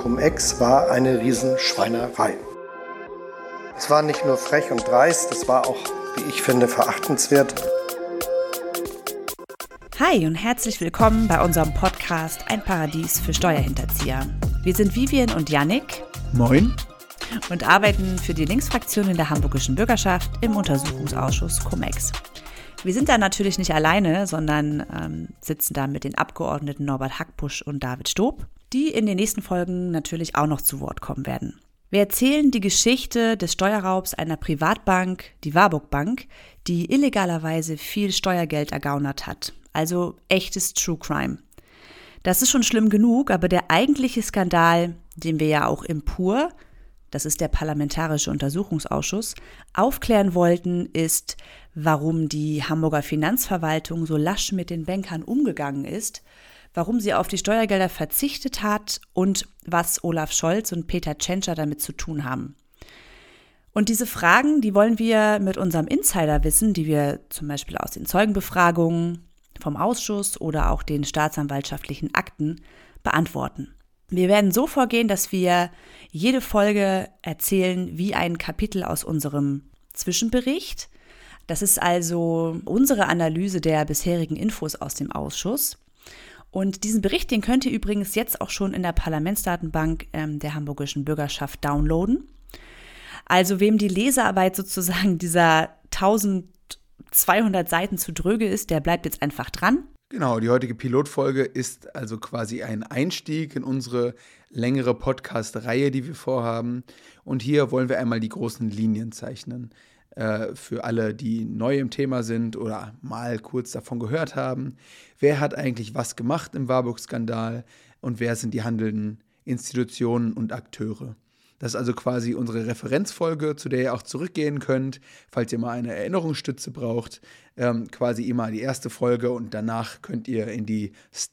Cum-Ex war eine Riesenschweinerei. Es war nicht nur frech und dreist, es war auch, wie ich finde, verachtenswert. Hi und herzlich willkommen bei unserem Podcast Ein Paradies für Steuerhinterzieher. Wir sind Vivian und Yannick. Moin. Und arbeiten für die Linksfraktion in der Hamburgischen Bürgerschaft im Untersuchungsausschuss Cum-Ex. Wir sind da natürlich nicht alleine, sondern sitzen da mit den Abgeordneten Norbert Hackbusch und David Stob, die in den nächsten Folgen natürlich auch noch zu Wort kommen werden. Wir erzählen die Geschichte des Steuerraubs einer Privatbank, die Warburg Bank, die illegalerweise viel Steuergeld ergaunert hat. Also echtes True Crime. Das ist schon schlimm genug, aber der eigentliche Skandal, den wir ja auch im PUR, das ist der Parlamentarische Untersuchungsausschuss, aufklären wollten, ist, warum die Hamburger Finanzverwaltung so lasch mit den Bankern umgegangen ist, warum sie auf die Steuergelder verzichtet hat und was Olaf Scholz und Peter Tschentscher damit zu tun haben. Und diese Fragen, die wollen wir mit unserem Insiderwissen, die wir zum Beispiel aus den Zeugenbefragungen vom Ausschuss oder auch den staatsanwaltschaftlichen Akten beantworten. Wir werden so vorgehen, dass wir jede Folge erzählen wie ein Kapitel aus unserem Zwischenbericht. Das ist also unsere Analyse der bisherigen Infos aus dem Ausschuss. Und diesen Bericht, den könnt ihr übrigens jetzt auch schon in der Parlamentsdatenbank der Hamburgischen Bürgerschaft downloaden. Also wem die Lesearbeit sozusagen dieser 1200 Seiten zu dröge ist, der bleibt jetzt einfach dran. Genau, die heutige Pilotfolge ist also quasi ein Einstieg in unsere längere Podcast-Reihe, die wir vorhaben. Und hier wollen wir einmal die großen Linien zeichnen. Für alle, die neu im Thema sind oder mal kurz davon gehört haben. Wer hat eigentlich was gemacht im Warburg-Skandal und wer sind die handelnden Institutionen und Akteure? Das ist also quasi unsere Referenzfolge, zu der ihr auch zurückgehen könnt, falls ihr mal eine Erinnerungsstütze braucht. Quasi immer die erste Folge und danach könnt ihr in die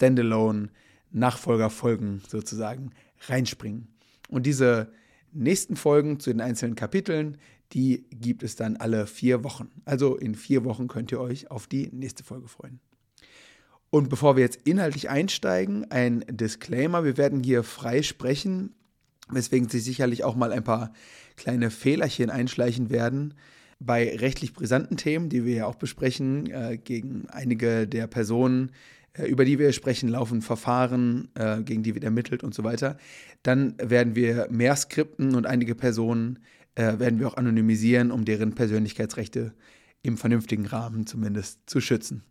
Standalone-Nachfolgerfolgen sozusagen reinspringen. Und diese nächsten Folgen zu den einzelnen Kapiteln, die gibt es dann alle 4 Wochen. Also in 4 Wochen könnt ihr euch auf die nächste Folge freuen. Und bevor wir jetzt inhaltlich einsteigen, ein Disclaimer. Wir werden hier frei sprechen, weswegen sich sicherlich auch mal ein paar kleine Fehlerchen einschleichen werden. Bei rechtlich brisanten Themen, die wir ja auch besprechen, gegen einige der Personen, über die wir sprechen, laufen Verfahren, gegen die wird ermittelt und so weiter. Dann werden wir mehr skripten und einige Personen werden wir auch anonymisieren, um deren Persönlichkeitsrechte im vernünftigen Rahmen zumindest zu schützen.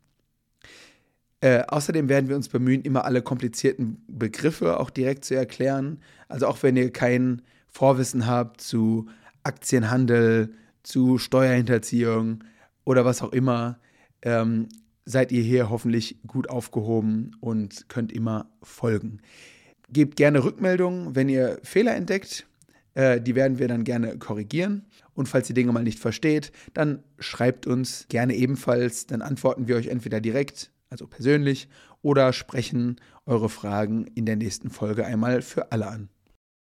Außerdem werden wir uns bemühen, immer alle komplizierten Begriffe auch direkt zu erklären. Also auch wenn ihr kein Vorwissen habt zu Aktienhandel, zu Steuerhinterziehung oder was auch immer, seid ihr hier hoffentlich gut aufgehoben und könnt immer folgen. Gebt gerne Rückmeldungen, wenn ihr Fehler entdeckt. Die werden wir dann gerne korrigieren. Und falls ihr Dinge mal nicht versteht, dann schreibt uns gerne ebenfalls. Dann antworten wir euch entweder direkt, also persönlich, oder sprechen eure Fragen in der nächsten Folge einmal für alle an.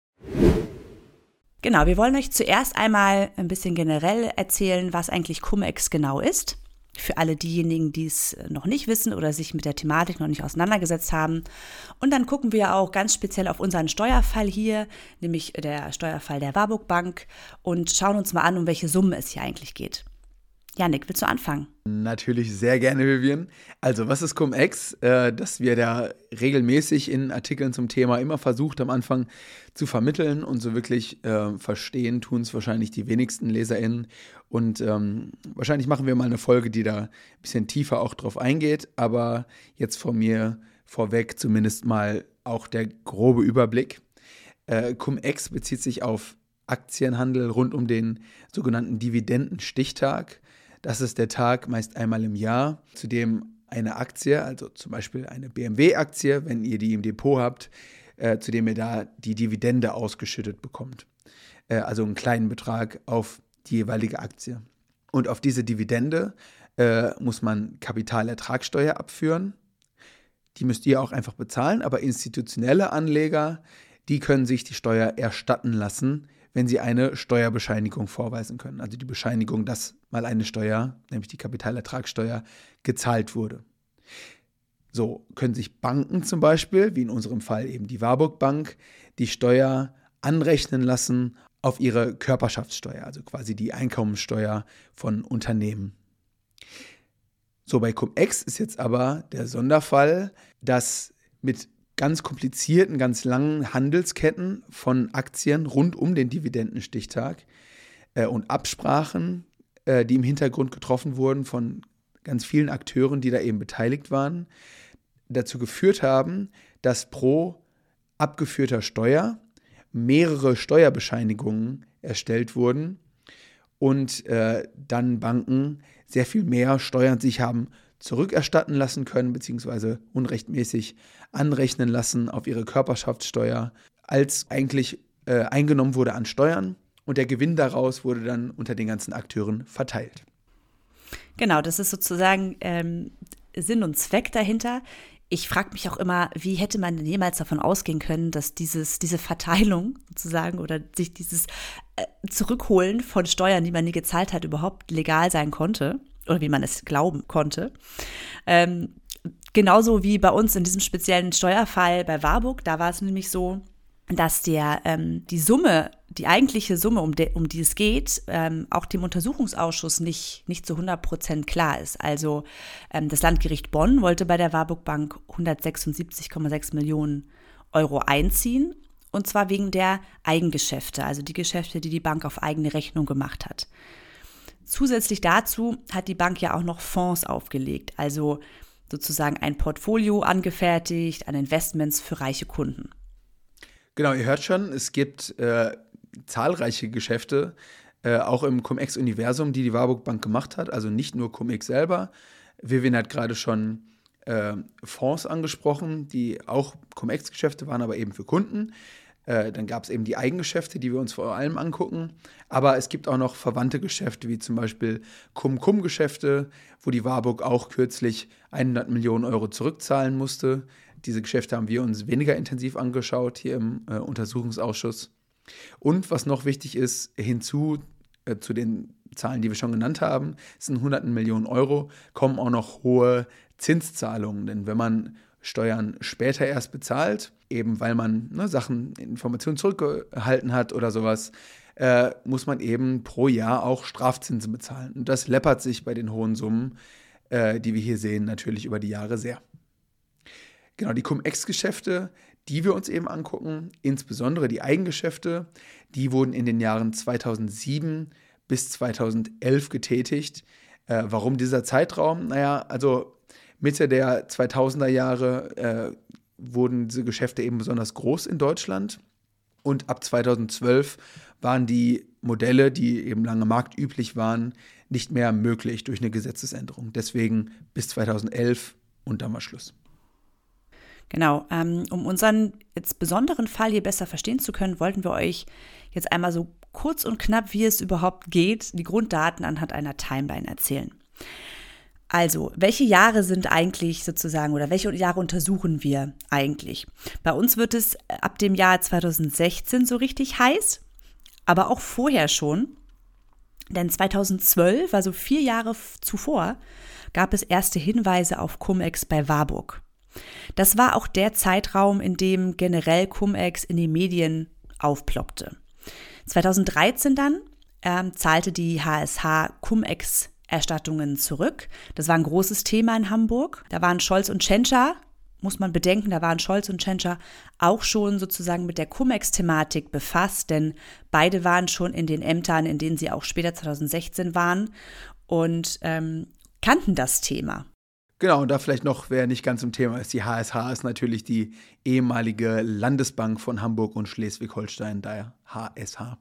Genau, wir wollen euch zuerst einmal ein bisschen generell erzählen, was eigentlich Cum-Ex genau ist. Für alle diejenigen, die es noch nicht wissen oder sich mit der Thematik noch nicht auseinandergesetzt haben. Und dann gucken wir auch ganz speziell auf unseren Steuerfall hier, nämlich der Steuerfall der Warburg Bank, und schauen uns mal an, um welche Summen es hier eigentlich geht. Yannick, willst du anfangen? Natürlich sehr gerne, Vivian. Also, was ist Cum-Ex? Dass wir da regelmäßig in Artikeln zum Thema immer versucht, am Anfang zu vermitteln und so wirklich verstehen, tun es wahrscheinlich die wenigsten LeserInnen. Und wahrscheinlich machen wir mal eine Folge, die da ein bisschen tiefer auch drauf eingeht. Aber jetzt von mir vorweg zumindest mal auch der grobe Überblick. Cum-Ex bezieht sich auf Aktienhandel rund um den sogenannten Dividendenstichtag. Das ist der Tag, meist einmal im Jahr, zu dem eine Aktie, also zum Beispiel eine BMW-Aktie, wenn ihr die im Depot habt, zu dem ihr da die Dividende ausgeschüttet bekommt. Also einen kleinen Betrag auf die jeweilige Aktie. Und auf diese Dividende muss man Kapitalertragssteuer abführen. Die müsst ihr auch einfach bezahlen, aber institutionelle Anleger, die können sich die Steuer erstatten lassen, wenn sie eine Steuerbescheinigung vorweisen können. Also die Bescheinigung, dass mal eine Steuer, nämlich die Kapitalertragssteuer, gezahlt wurde. So können sich Banken zum Beispiel, wie in unserem Fall eben die Warburg Bank, die Steuer anrechnen lassen auf ihre Körperschaftssteuer, also quasi die Einkommensteuer von Unternehmen. So, bei Cum-Ex ist jetzt aber der Sonderfall, dass mit ganz komplizierten, ganz langen Handelsketten von Aktien rund um den Dividendenstichtag und Absprachen, die im Hintergrund getroffen wurden von ganz vielen Akteuren, die da eben beteiligt waren, dazu geführt haben, dass pro abgeführter Steuer mehrere Steuerbescheinigungen erstellt wurden und dann Banken sehr viel mehr Steuern sich haben zurückerstatten lassen können, beziehungsweise unrechtmäßig anrechnen lassen auf ihre Körperschaftssteuer, als eigentlich eingenommen wurde an Steuern. Und der Gewinn daraus wurde dann unter den ganzen Akteuren verteilt. Genau, das ist sozusagen Sinn und Zweck dahinter. Ich frage mich auch immer, wie hätte man denn jemals davon ausgehen können, dass diese Verteilung sozusagen oder sich dieses Zurückholen von Steuern, die man nie gezahlt hat, überhaupt legal sein konnte oder wie man es glauben konnte. Genauso wie bei uns in diesem speziellen Steuerfall bei Warburg, da war es nämlich so, dass die eigentliche Summe, um die es geht, auch dem Untersuchungsausschuss nicht zu 100% klar ist. Also das Landgericht Bonn wollte bei der Warburg Bank 176,6 Millionen Euro einziehen, und zwar wegen der Eigengeschäfte, also die Geschäfte, die die Bank auf eigene Rechnung gemacht hat. Zusätzlich dazu hat die Bank ja auch noch Fonds aufgelegt, also sozusagen ein Portfolio angefertigt an Investments für reiche Kunden. Genau, ihr hört schon, es gibt zahlreiche Geschäfte, auch im Cum-Ex-Universum, die Warburg Bank gemacht hat, also nicht nur Cum-Ex selber. Vivian hat gerade schon Fonds angesprochen, die auch Cum-Ex-Geschäfte waren, aber eben für Kunden. Dann gab es eben die Eigengeschäfte, die wir uns vor allem angucken. Aber es gibt auch noch verwandte Geschäfte, wie zum Beispiel Cum-Cum-Geschäfte, wo die Warburg auch kürzlich 100 Millionen Euro zurückzahlen musste. Diese Geschäfte haben wir uns weniger intensiv angeschaut hier im Untersuchungsausschuss. Und was noch wichtig ist, hinzu zu den Zahlen, die wir schon genannt haben, sind 100 Millionen Euro, kommen auch noch hohe Zinszahlungen. Denn wenn man Steuern später erst bezahlt, eben weil man Informationen zurückgehalten hat oder sowas, muss man eben pro Jahr auch Strafzinsen bezahlen. Und das läppert sich bei den hohen Summen, die wir hier sehen, natürlich über die Jahre sehr. Genau, die Cum-Ex-Geschäfte, die wir uns eben angucken, insbesondere die Eigengeschäfte, die wurden in den Jahren 2007 bis 2011 getätigt. Warum dieser Zeitraum? Naja, also Mitte der 2000er Jahre wurden diese Geschäfte eben besonders groß in Deutschland. Und ab 2012 waren die Modelle, die eben lange marktüblich waren, nicht mehr möglich durch eine Gesetzesänderung. Deswegen bis 2011 und dann war Schluss. Genau, um unseren jetzt besonderen Fall hier besser verstehen zu können, wollten wir euch jetzt einmal so kurz und knapp, wie es überhaupt geht, die Grunddaten anhand einer Timeline erzählen. Also, welche Jahre sind eigentlich sozusagen oder welche Jahre untersuchen wir eigentlich? Bei uns wird es ab dem Jahr 2016 so richtig heiß, aber auch vorher schon, denn 2012, also 4 Jahre zuvor, gab es erste Hinweise auf Cum-Ex bei Warburg. Das war auch der Zeitraum, in dem generell Cum-Ex in den Medien aufploppte. 2013 dann zahlte die HSH Cum-Ex-Erstattungen zurück. Das war ein großes Thema in Hamburg. Da waren Scholz und Tschentscher, muss man bedenken, da waren Scholz und Tschentscher auch schon sozusagen mit der Cum-Ex-Thematik befasst, denn beide waren schon in den Ämtern, in denen sie auch später 2016 waren und kannten das Thema. Genau, und da vielleicht noch, wer nicht ganz im Thema ist, die HSH ist natürlich die ehemalige Landesbank von Hamburg und Schleswig-Holstein, daher HSH.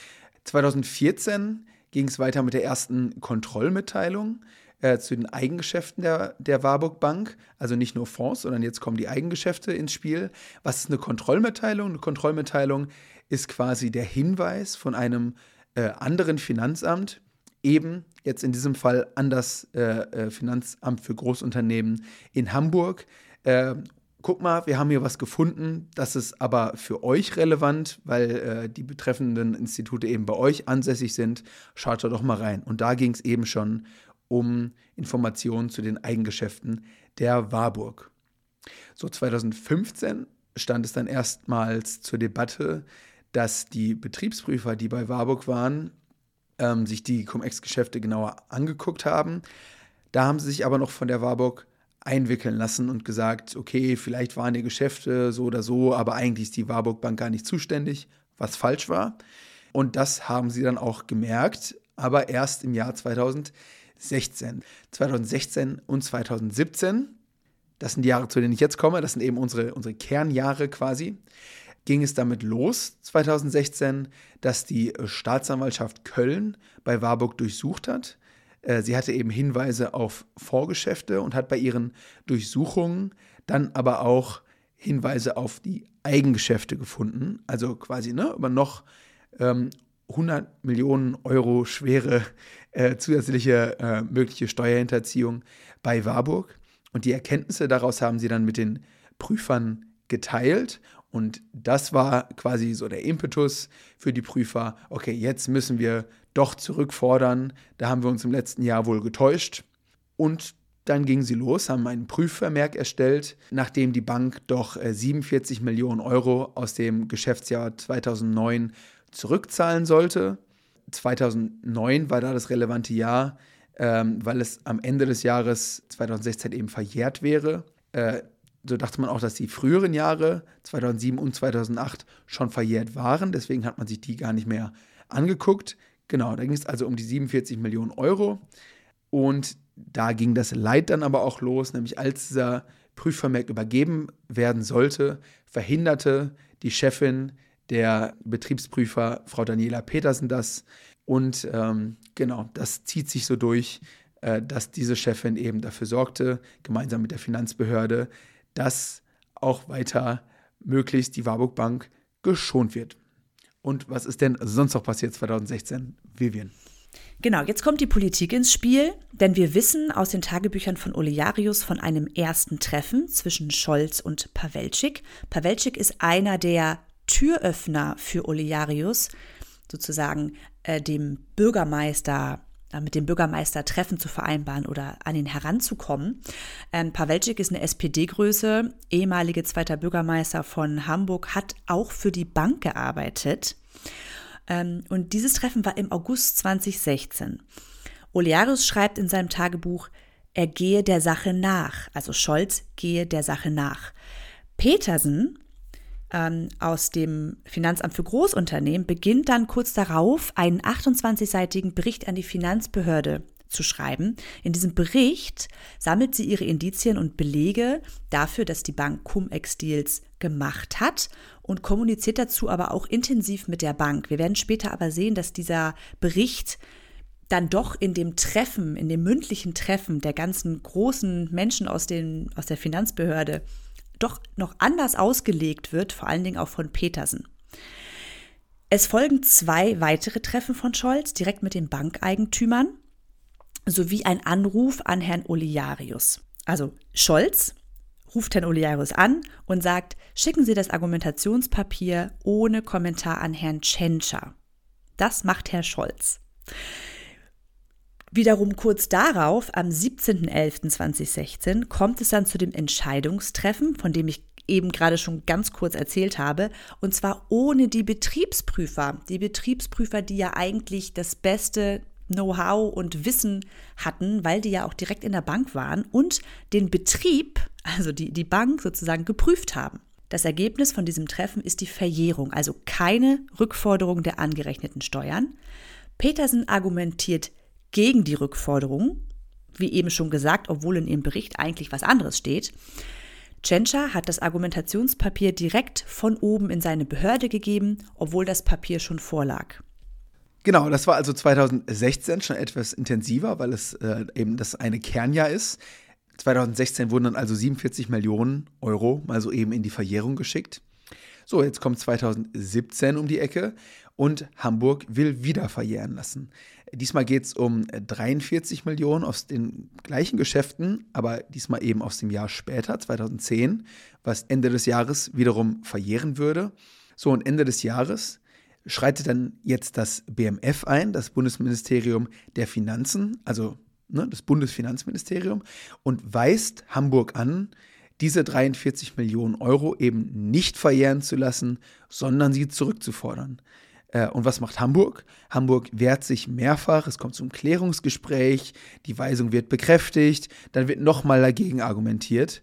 2014 ging es weiter mit der ersten Kontrollmitteilung zu den Eigengeschäften der Warburg Bank, also nicht nur Fonds, sondern jetzt kommen die Eigengeschäfte ins Spiel. Was ist eine Kontrollmitteilung? Eine Kontrollmitteilung ist quasi der Hinweis von einem anderen Finanzamt, eben jetzt in diesem Fall an das Finanzamt für Großunternehmen in Hamburg. Guck mal, wir haben hier was gefunden, das ist aber für euch relevant, weil die betreffenden Institute eben bei euch ansässig sind. Schaut da doch mal rein. Und da ging es eben schon um Informationen zu den Eigengeschäften der Warburg. So 2015 stand es dann erstmals zur Debatte, dass die Betriebsprüfer, die bei Warburg waren, sich die Cum-Ex-Geschäfte genauer angeguckt haben. Da haben sie sich aber noch von der Warburg einwickeln lassen und gesagt, okay, vielleicht waren die Geschäfte so oder so, aber eigentlich ist die Warburg Bank gar nicht zuständig, was falsch war. Und das haben sie dann auch gemerkt, aber erst im Jahr 2016. 2016 und 2017, das sind die Jahre, zu denen ich jetzt komme, das sind eben unsere Kernjahre quasi, ging es damit los, 2016, dass die Staatsanwaltschaft Köln bei Warburg durchsucht hat. Sie hatte eben Hinweise auf Vorgeschäfte und hat bei ihren Durchsuchungen dann aber auch Hinweise auf die Eigengeschäfte gefunden. Also quasi über noch 100 Millionen Euro schwere zusätzliche mögliche Steuerhinterziehung bei Warburg. Und die Erkenntnisse daraus haben sie dann mit den Prüfern geteilt. Und das war quasi so der Impetus für die Prüfer. Okay, jetzt müssen wir doch zurückfordern. Da haben wir uns im letzten Jahr wohl getäuscht. Und dann gingen sie los, haben einen Prüfvermerk erstellt, nachdem die Bank doch 47 Millionen Euro aus dem Geschäftsjahr 2009 zurückzahlen sollte. 2009 war da das relevante Jahr, weil es am Ende des Jahres 2016 eben verjährt wäre. So dachte man auch, dass die früheren Jahre, 2007 und 2008, schon verjährt waren. Deswegen hat man sich die gar nicht mehr angeguckt. Genau, da ging es also um die 47 Millionen Euro. Und da ging das Leid dann aber auch los, nämlich als dieser Prüfvermerk übergeben werden sollte, verhinderte die Chefin der Betriebsprüfer, Frau Daniela Petersen, das. Und genau, das zieht sich so durch, dass diese Chefin eben dafür sorgte, gemeinsam mit der Finanzbehörde, dass auch weiter möglichst die Warburg Bank geschont wird. Und was ist denn sonst noch passiert 2016, Vivian? Genau, jetzt kommt die Politik ins Spiel, denn wir wissen aus den Tagebüchern von Olearius von einem ersten Treffen zwischen Scholz und Pawelczyk. Pawelczyk ist einer der Türöffner für Olearius, sozusagen mit dem Bürgermeister Treffen zu vereinbaren oder an ihn heranzukommen. Pawelczyk ist eine SPD-Größe, ehemalige zweiter Bürgermeister von Hamburg, hat auch für die Bank gearbeitet. Und dieses Treffen war im August 2016. Olearius schreibt in seinem Tagebuch, er gehe der Sache nach, also Scholz gehe der Sache nach. Petersen aus dem Finanzamt für Großunternehmen beginnt dann kurz darauf, einen 28-seitigen Bericht an die Finanzbehörde zu schreiben. In diesem Bericht sammelt sie ihre Indizien und Belege dafür, dass die Bank Cum-Ex-Deals gemacht hat und kommuniziert dazu aber auch intensiv mit der Bank. Wir werden später aber sehen, dass dieser Bericht dann doch in dem Treffen, in dem mündlichen Treffen der ganzen großen Menschen aus der Finanzbehörde doch noch anders ausgelegt wird, vor allen Dingen auch von Petersen. Es folgen 2 weitere Treffen von Scholz, direkt mit den Bankeigentümern, sowie ein Anruf an Herrn Olearius. Also Scholz ruft Herrn Olearius an und sagt, schicken Sie das Argumentationspapier ohne Kommentar an Herrn Tschentscher. Das macht Herr Scholz. Wiederum kurz darauf, am 17.11.2016, kommt es dann zu dem Entscheidungstreffen, von dem ich eben gerade schon ganz kurz erzählt habe, und zwar ohne die Betriebsprüfer. Die Betriebsprüfer, die ja eigentlich das beste Know-how und Wissen hatten, weil die ja auch direkt in der Bank waren und den Betrieb, also die Bank sozusagen, geprüft haben. Das Ergebnis von diesem Treffen ist die Verjährung, also keine Rückforderung der angerechneten Steuern. Petersen argumentiert gegen die Rückforderung, wie eben schon gesagt, obwohl in ihrem Bericht eigentlich was anderes steht. Tschentscher hat das Argumentationspapier direkt von oben in seine Behörde gegeben, obwohl das Papier schon vorlag. Genau, das war also 2016 schon etwas intensiver, weil es eben das eine Kernjahr ist. 2016 wurden dann also 47 Millionen Euro mal so eben in die Verjährung geschickt. So, jetzt kommt 2017 um die Ecke und Hamburg will wieder verjähren lassen. Diesmal geht es um 43 Millionen aus den gleichen Geschäften, aber diesmal eben aus dem Jahr später, 2010, was Ende des Jahres wiederum verjähren würde. So, und Ende des Jahres schreitet dann jetzt das BMF ein, das Bundesministerium der Finanzen, also das Bundesfinanzministerium, und weist Hamburg an, diese 43 Millionen Euro eben nicht verjähren zu lassen, sondern sie zurückzufordern. Und was macht Hamburg? Hamburg wehrt sich mehrfach, es kommt zum Klärungsgespräch, die Weisung wird bekräftigt, dann wird nochmal dagegen argumentiert.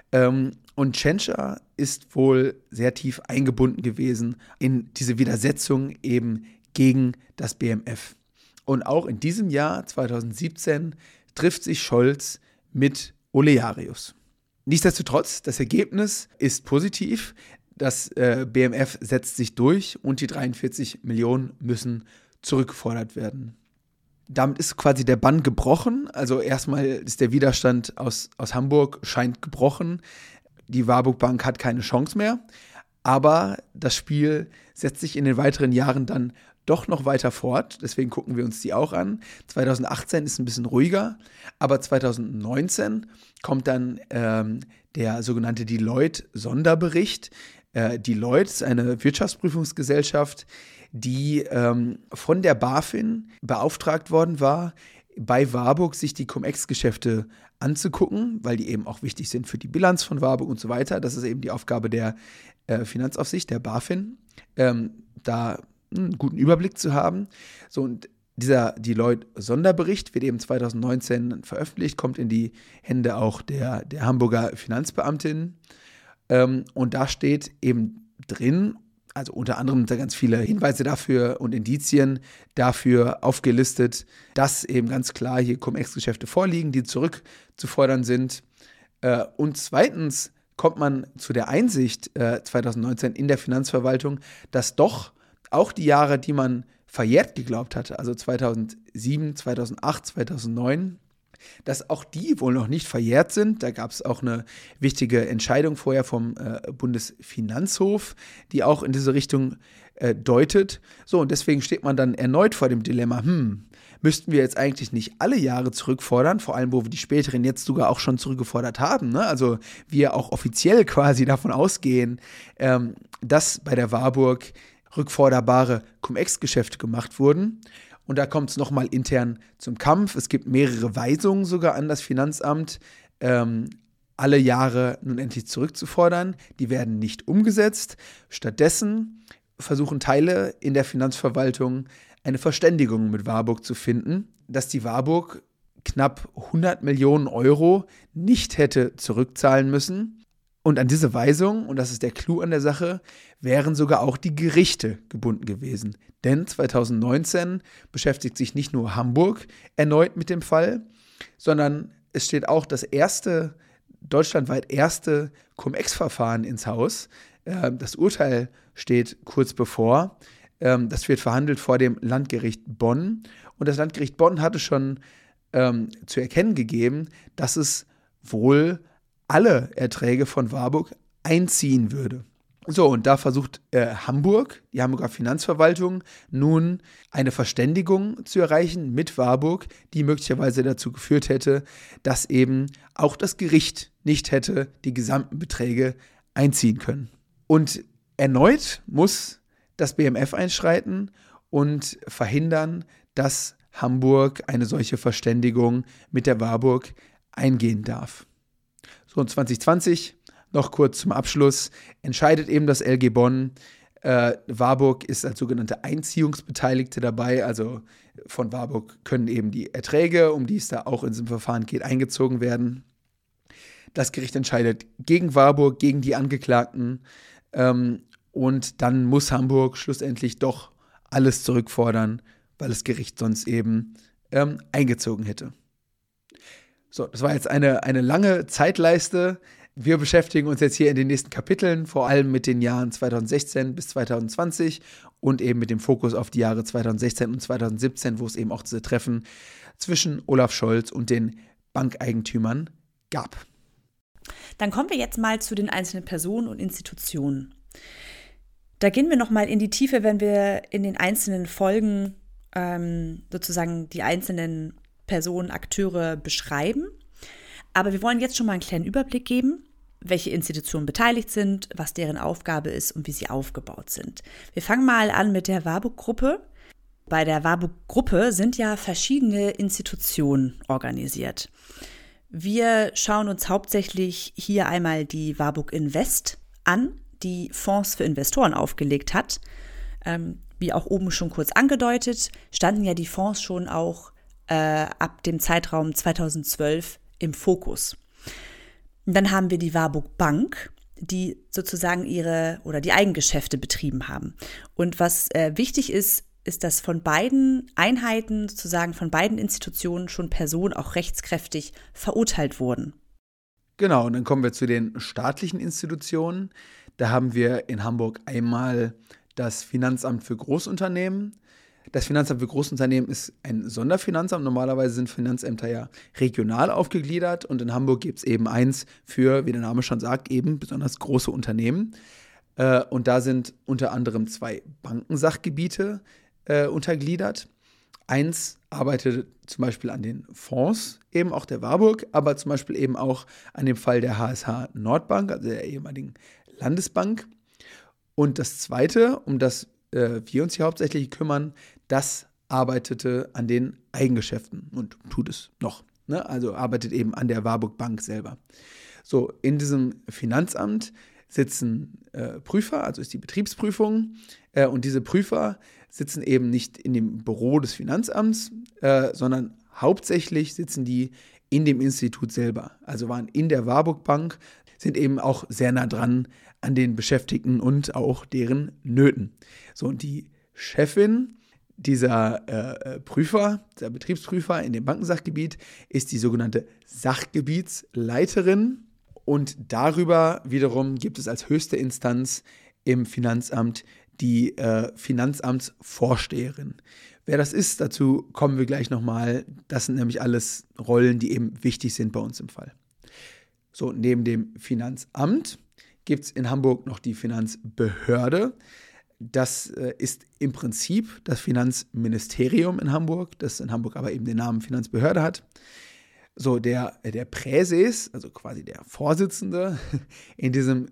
Und Tschentscher ist wohl sehr tief eingebunden gewesen in diese Widersetzung eben gegen das BMF. Und auch in diesem Jahr, 2017, trifft sich Scholz mit Olearius. Nichtsdestotrotz, das Ergebnis ist positiv. Das BMF setzt sich durch und die 43 Millionen müssen zurückgefordert werden. Damit ist quasi der Bann gebrochen. Also erstmal ist der Widerstand aus Hamburg scheint gebrochen. Die Warburg Bank hat keine Chance mehr. Aber das Spiel setzt sich in den weiteren Jahren dann doch noch weiter fort. Deswegen gucken wir uns die auch an. 2018 ist ein bisschen ruhiger. Aber 2019 kommt dann der sogenannte Deloitte-Sonderbericht. Deloitte ist eine Wirtschaftsprüfungsgesellschaft, die von der BaFin beauftragt worden war, bei Warburg sich die Cum-Ex-Geschäfte anzugucken, weil die eben auch wichtig sind für die Bilanz von Warburg und so weiter. Das ist eben die Aufgabe der Finanzaufsicht, der BaFin, da einen guten Überblick zu haben. So, und dieser Deloitte-Sonderbericht wird eben 2019 veröffentlicht, kommt in die Hände auch der Hamburger Finanzbeamtin. Und da steht eben drin, also unter anderem sind da ganz viele Hinweise dafür und Indizien dafür aufgelistet, dass eben ganz klar hier Cum-Ex-Geschäfte vorliegen, die zurückzufordern sind. Und zweitens kommt man zu der Einsicht 2019 in der Finanzverwaltung, dass doch auch die Jahre, die man verjährt geglaubt hatte, also 2007, 2008, 2009, dass auch die wohl noch nicht verjährt sind. Da gab es auch eine wichtige Entscheidung vorher vom Bundesfinanzhof, die auch in diese Richtung deutet. So, und deswegen steht man dann erneut vor dem Dilemma, müssten wir jetzt eigentlich nicht alle Jahre zurückfordern, vor allem, wo wir die späteren jetzt sogar auch schon zurückgefordert haben, ne? Also wir auch offiziell quasi davon ausgehen, dass bei der Warburg rückforderbare Cum-Ex-Geschäfte gemacht wurden. Und da kommt es nochmal intern zum Kampf. Es gibt mehrere Weisungen sogar an das Finanzamt, alle Jahre nun endlich zurückzufordern. Die werden nicht umgesetzt. Stattdessen versuchen Teile in der Finanzverwaltung eine Verständigung mit Warburg zu finden, dass die Warburg knapp 100 Millionen Euro nicht hätte zurückzahlen müssen. Und an diese Weisung, und das ist der Clou an der Sache, wären sogar auch die Gerichte gebunden gewesen. Denn 2019 beschäftigt sich nicht nur Hamburg erneut mit dem Fall, sondern es steht auch das deutschlandweit erste Cum-Ex-Verfahren ins Haus. Das Urteil steht kurz bevor. Das wird verhandelt vor dem Landgericht Bonn. Und das Landgericht Bonn hatte schon zu erkennen gegeben, dass es wohl alle Erträge von Warburg einziehen würde. So, und da versucht Hamburg, die Hamburger Finanzverwaltung, nun eine Verständigung zu erreichen mit Warburg, die möglicherweise dazu geführt hätte, dass eben auch das Gericht nicht hätte die gesamten Beträge einziehen können. Und erneut muss das BMF einschreiten und verhindern, dass Hamburg eine solche Verständigung mit der Warburg eingehen darf. So, und 2020, noch kurz zum Abschluss, entscheidet eben das LG Bonn. Warburg ist als sogenannte Einziehungsbeteiligte dabei, also von Warburg können eben die Erträge, um die es da auch in diesem Verfahren geht, eingezogen werden. Das Gericht entscheidet gegen Warburg, gegen die Angeklagten, und dann muss Hamburg schlussendlich doch alles zurückfordern, weil das Gericht sonst eben eingezogen hätte. So, das war jetzt eine lange Zeitleiste. Wir beschäftigen uns jetzt hier in den nächsten Kapiteln vor allem mit den Jahren 2016 bis 2020 und eben mit dem Fokus auf die Jahre 2016 und 2017, wo es eben auch diese Treffen zwischen Olaf Scholz und den Bankeigentümern gab. Dann kommen wir jetzt mal zu den einzelnen Personen und Institutionen. Da gehen wir nochmal in die Tiefe, wenn wir in den einzelnen Folgen sozusagen die einzelnen Personen, Akteure beschreiben. Aber wir wollen jetzt schon mal einen kleinen Überblick geben, welche Institutionen beteiligt sind, was deren Aufgabe ist und wie sie aufgebaut sind. Wir fangen mal an mit der Warburg-Gruppe. Bei der Warburg-Gruppe sind ja verschiedene Institutionen organisiert. Wir schauen uns hauptsächlich hier einmal die Warburg Invest an, die Fonds für Investoren aufgelegt hat. Wie auch oben schon kurz angedeutet, standen ja die Fonds schon auch ab dem Zeitraum 2012 im Fokus. Und dann haben wir die Warburg Bank, die sozusagen die Eigengeschäfte betrieben haben. Und was wichtig ist, dass von beiden Einheiten, sozusagen von beiden Institutionen schon Personen auch rechtskräftig verurteilt wurden. Genau, und dann kommen wir zu den staatlichen Institutionen. Da haben wir in Hamburg einmal das Finanzamt für Großunternehmen. Das Finanzamt für Großunternehmen ist ein Sonderfinanzamt. Normalerweise sind Finanzämter ja regional aufgegliedert und in Hamburg gibt es eben eins für, wie der Name schon sagt, eben besonders große Unternehmen. Und da sind unter anderem 2 Bankensachgebiete untergliedert. Eins arbeitet zum Beispiel an den Fonds, eben auch der Warburg, aber zum Beispiel eben auch an dem Fall der HSH Nordbank, also der ehemaligen Landesbank. Und das zweite, um das wir uns hier hauptsächlich kümmern, das arbeitete an den Eigengeschäften und tut es noch. Ne? Also arbeitet eben an der Warburg Bank selber. So, in diesem Finanzamt sitzen Prüfer, also ist die Betriebsprüfung, und diese Prüfer sitzen eben nicht in dem Büro des Finanzamts, sondern hauptsächlich sitzen die in dem Institut selber. Also waren in der Warburg Bank, sind eben auch sehr nah dran an den Beschäftigten und auch deren Nöten. So, und die Chefin dieser Prüfer, dieser Betriebsprüfer in dem Bankensachgebiet ist die sogenannte Sachgebietsleiterin. Und darüber wiederum gibt es als höchste Instanz im Finanzamt die Finanzamtsvorsteherin. Wer das ist, dazu kommen wir gleich nochmal. Das sind nämlich alles Rollen, die eben wichtig sind bei uns im Fall. So, neben dem Finanzamt gibt es in Hamburg noch die Finanzbehörde. Das ist im Prinzip das Finanzministerium in Hamburg, das in Hamburg aber eben den Namen Finanzbehörde hat. So, der Präses, also quasi der Vorsitzende in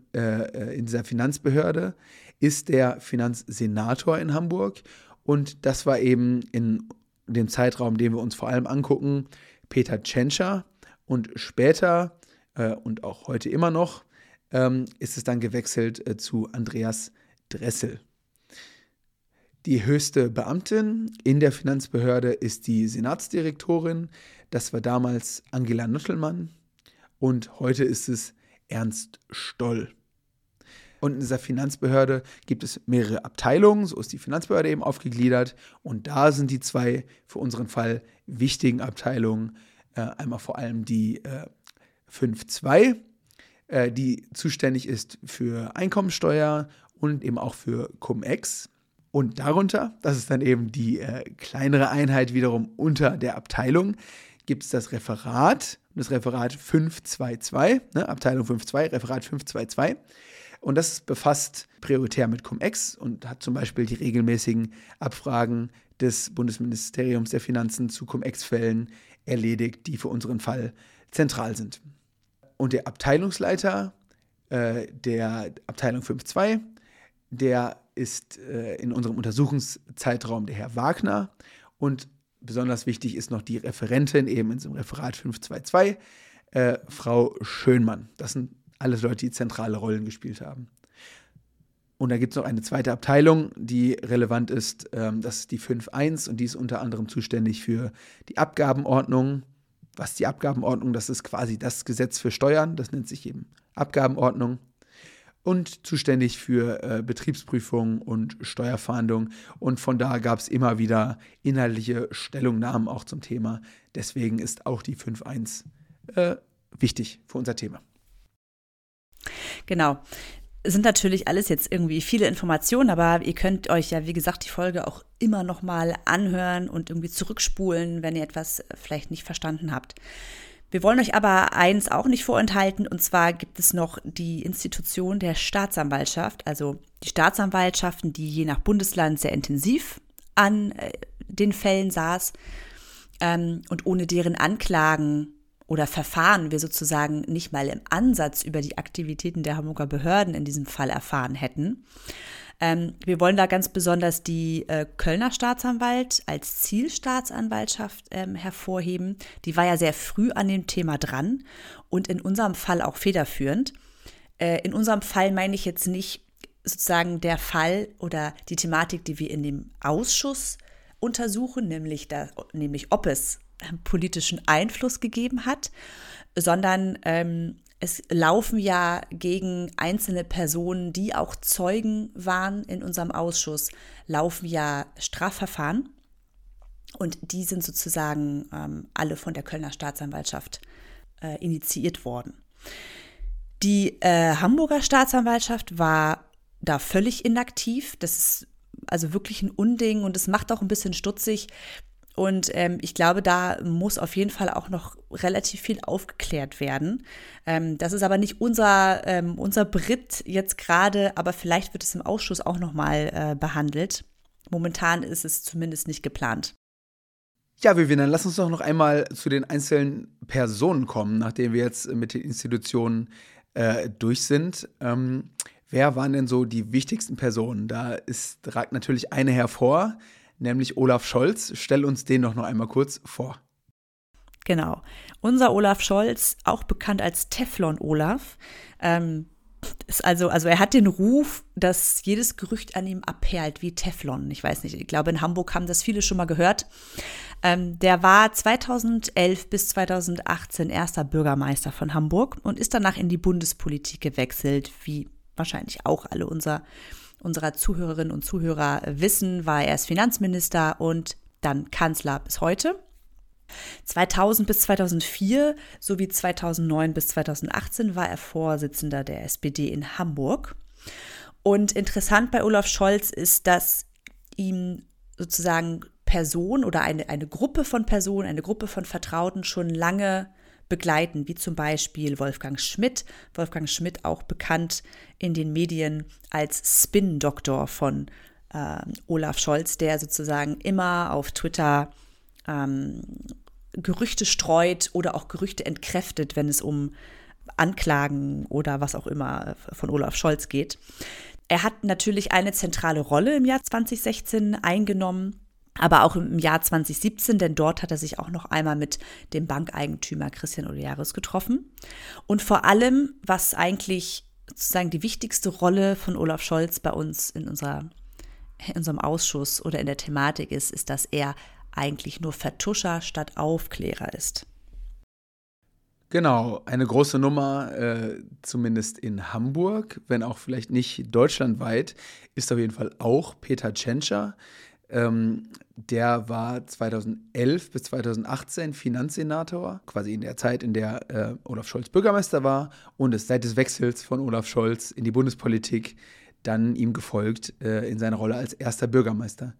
dieser Finanzbehörde, ist der Finanzsenator in Hamburg. Und das war eben in dem Zeitraum, den wir uns vor allem angucken, Peter Tschentscher. Und später und auch heute immer noch ist es dann gewechselt zu Andreas Dressel. Die höchste Beamtin in der Finanzbehörde ist die Senatsdirektorin. Das war damals Angela Nüttelmann und heute ist es Ernst Stoll. Und in dieser Finanzbehörde gibt es mehrere Abteilungen, so ist die Finanzbehörde eben aufgegliedert. Und da sind die 2 für unseren Fall wichtigen Abteilungen, einmal vor allem die 5.2, die zuständig ist für Einkommensteuer und eben auch für Cum-Ex. Und darunter, das ist dann eben die kleinere Einheit wiederum unter der Abteilung, gibt es das Referat, das Referat 522, ne, Abteilung 5.2, Referat 522. Und das befasst prioritär mit Cum-Ex und hat zum Beispiel die regelmäßigen Abfragen des Bundesministeriums der Finanzen zu Cum-Ex-Fällen erledigt, die für unseren Fall zentral sind. Und der Abteilungsleiter der Abteilung 5.2, der ist in unserem Untersuchungszeitraum der Herr Wagner. Und besonders wichtig ist noch die Referentin, eben in diesem Referat 522, Frau Schönmann. Das sind alles Leute, die zentrale Rollen gespielt haben. Und da gibt es noch eine zweite Abteilung, die relevant ist. Das ist die 5.1 und die ist unter anderem zuständig für die Abgabenordnung. Was die Abgabenordnung, das ist quasi das Gesetz für Steuern, das nennt sich eben Abgabenordnung. Und zuständig für Betriebsprüfung und Steuerfahndung. Und von da gab es immer wieder inhaltliche Stellungnahmen auch zum Thema. Deswegen ist auch die 5.1 wichtig für unser Thema. Genau. Es sind natürlich alles jetzt irgendwie viele Informationen, aber ihr könnt euch ja, wie gesagt, die Folge auch immer noch mal anhören und irgendwie zurückspulen, wenn ihr etwas vielleicht nicht verstanden habt. Wir wollen euch aber eins auch nicht vorenthalten, und zwar gibt es noch die Institution der Staatsanwaltschaft, also die Staatsanwaltschaften, die je nach Bundesland sehr intensiv an den Fällen saß und ohne deren Anklagen oder Verfahren wir sozusagen nicht mal im Ansatz über die Aktivitäten der Hamburger Behörden in diesem Fall erfahren hätten. Wir wollen da ganz besonders die Kölner Staatsanwalt als Zielstaatsanwaltschaft hervorheben. Die war ja sehr früh an dem Thema dran und in unserem Fall auch federführend. In unserem Fall meine ich jetzt nicht sozusagen der Fall oder die Thematik, die wir in dem Ausschuss untersuchen, nämlich ob es politischen Einfluss gegeben hat, sondern es laufen ja gegen einzelne Personen, die auch Zeugen waren in unserem Ausschuss, laufen ja Strafverfahren und die sind sozusagen alle von der Kölner Staatsanwaltschaft initiiert worden. Die Hamburger Staatsanwaltschaft war da völlig inaktiv. Das ist also wirklich ein Unding und es macht auch ein bisschen stutzig. Und ich glaube, da muss auf jeden Fall auch noch relativ viel aufgeklärt werden. Das ist aber nicht unser Beritt jetzt gerade, aber vielleicht wird es im Ausschuss auch nochmal behandelt. Momentan ist es zumindest nicht geplant. Ja, Vivian, dann lass uns doch noch einmal zu den einzelnen Personen kommen, nachdem wir jetzt mit den Institutionen durch sind. Wer waren denn so die wichtigsten Personen? Da ragt natürlich eine hervor, nämlich Olaf Scholz. Stell uns den doch noch einmal kurz vor. Genau. Unser Olaf Scholz, auch bekannt als Teflon-Olaf, ist also er hat den Ruf, dass jedes Gerücht an ihm abperlt wie Teflon. Ich weiß nicht, ich glaube, in Hamburg haben das viele schon mal gehört. Der war 2011 bis 2018 erster Bürgermeister von Hamburg und ist danach in die Bundespolitik gewechselt, wie wahrscheinlich auch alle unserer Zuhörerinnen und Zuhörer wissen, war er erst Finanzminister und dann Kanzler bis heute. 2000 bis 2004 sowie 2009 bis 2018 war er Vorsitzender der SPD in Hamburg. Und interessant bei Olaf Scholz ist, dass ihm sozusagen Personen oder eine Gruppe von Personen, eine Gruppe von Vertrauten schon lange begleiten, wie zum Beispiel Wolfgang Schmidt. Wolfgang Schmidt auch bekannt in den Medien als Spin-Doktor von Olaf Scholz, der sozusagen immer auf Twitter Gerüchte streut oder auch Gerüchte entkräftet, wenn es um Anklagen oder was auch immer von Olaf Scholz geht. Er hat natürlich eine zentrale Rolle im Jahr 2016 eingenommen, aber auch im Jahr 2017, denn dort hat er sich auch noch einmal mit dem Bankeigentümer Christian Olearius getroffen. Und vor allem, was eigentlich sozusagen die wichtigste Rolle von Olaf Scholz bei uns in unserem Ausschuss oder in der Thematik ist, dass er eigentlich nur Vertuscher statt Aufklärer ist. Genau, eine große Nummer, zumindest in Hamburg, wenn auch vielleicht nicht deutschlandweit, ist auf jeden Fall auch Peter Tschentscher. Der war 2011 bis 2018 Finanzsenator, quasi in der Zeit, in der Olaf Scholz Bürgermeister war und ist seit des Wechsels von Olaf Scholz in die Bundespolitik dann ihm gefolgt in seiner Rolle als erster Bürgermeister.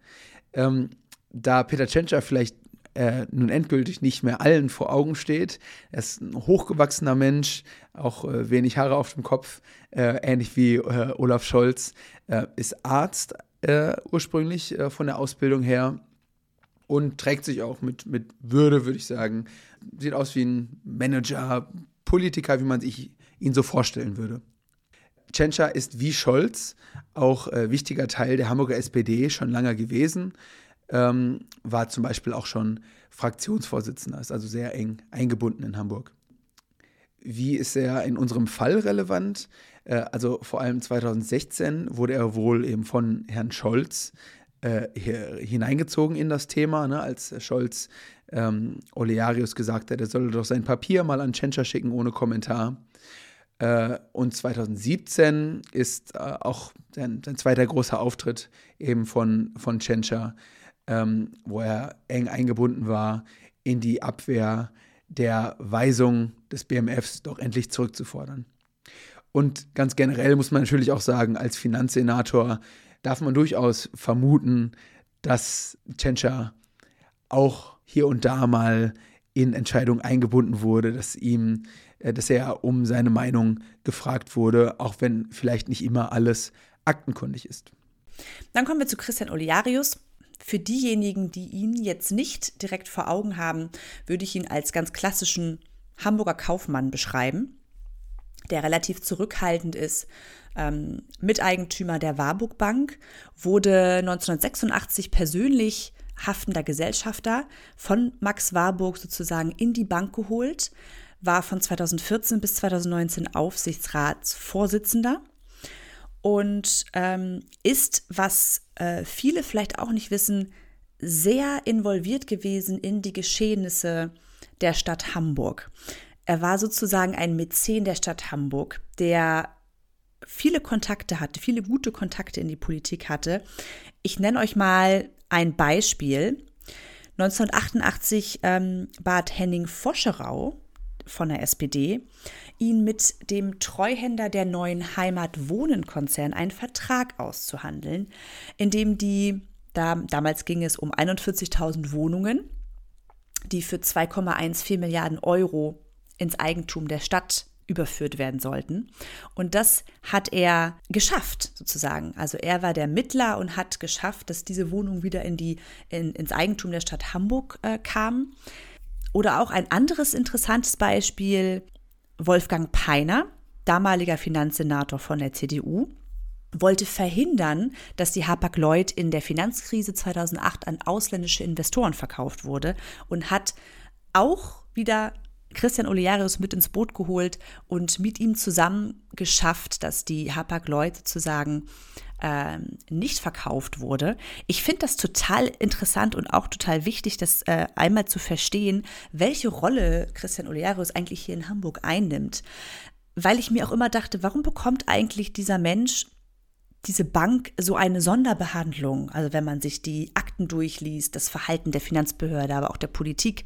Da Peter Tschentscher vielleicht nun endgültig nicht mehr allen vor Augen steht, er ist ein hochgewachsener Mensch, auch wenig Haare auf dem Kopf, ähnlich wie Olaf Scholz, ist Arzt ursprünglich von der Ausbildung her und trägt sich auch mit Würde, würde ich sagen. Sieht aus wie ein Manager, Politiker, wie man sich ihn so vorstellen würde. Tschentscher ist wie Scholz auch wichtiger Teil der Hamburger SPD schon lange gewesen. War zum Beispiel auch schon Fraktionsvorsitzender, ist also sehr eng eingebunden in Hamburg. Wie ist er in unserem Fall relevant? Also vor allem 2016 wurde er wohl eben von Herrn Scholz hineingezogen in das Thema, ne, als Scholz Olearius gesagt hat, er solle doch sein Papier mal an Tschentscher schicken ohne Kommentar. Und 2017 ist auch sein zweiter großer Auftritt eben von Tschentscher, wo er eng eingebunden war in die Abwehr der Weisung des BMFs, doch endlich zurückzufordern. Und ganz generell muss man natürlich auch sagen, als Finanzsenator darf man durchaus vermuten, dass Tschentscher auch hier und da mal in Entscheidungen eingebunden wurde, dass er um seine Meinung gefragt wurde, auch wenn vielleicht nicht immer alles aktenkundig ist. Dann kommen wir zu Christian Olearius. Für diejenigen, die ihn jetzt nicht direkt vor Augen haben, würde ich ihn als ganz klassischen Hamburger Kaufmann beschreiben. der relativ zurückhaltend ist, Miteigentümer der Warburg Bank, wurde 1986 persönlich haftender Gesellschafter von Max Warburg sozusagen in die Bank geholt, war von 2014 bis 2019 Aufsichtsratsvorsitzender und ist, was viele vielleicht auch nicht wissen, sehr involviert gewesen in die Geschehnisse der Stadt Hamburg. Er war sozusagen ein Mäzen der Stadt Hamburg, der viele Kontakte hatte, viele gute Kontakte in die Politik hatte. Ich nenne euch mal ein Beispiel. 1988 bat Henning Voscherau von der SPD ihn mit dem Treuhänder der Neuen Heimat Wohnen-Konzern einen Vertrag auszuhandeln, in dem damals ging es um 41.000 Wohnungen, die für 2,14 Milliarden Euro ins Eigentum der Stadt überführt werden sollten. Und das hat er geschafft, sozusagen. Also er war der Mittler und hat geschafft, dass diese Wohnungen wieder ins Eigentum der Stadt Hamburg kamen. Oder auch ein anderes interessantes Beispiel, Wolfgang Peiner, damaliger Finanzsenator von der CDU, wollte verhindern, dass die Hapag-Lloyd in der Finanzkrise 2008 an ausländische Investoren verkauft wurde und hat auch wieder Christian Olearius mit ins Boot geholt und mit ihm zusammen geschafft, dass die Hapag-Lloyd sozusagen nicht verkauft wurde. Ich finde das total interessant und auch total wichtig, das einmal zu verstehen, welche Rolle Christian Olearius eigentlich hier in Hamburg einnimmt. Weil ich mir auch immer dachte, warum bekommt eigentlich dieser Mensch, diese Bank, so eine Sonderbehandlung? Also wenn man sich die Akten durchliest, das Verhalten der Finanzbehörde, aber auch der Politik.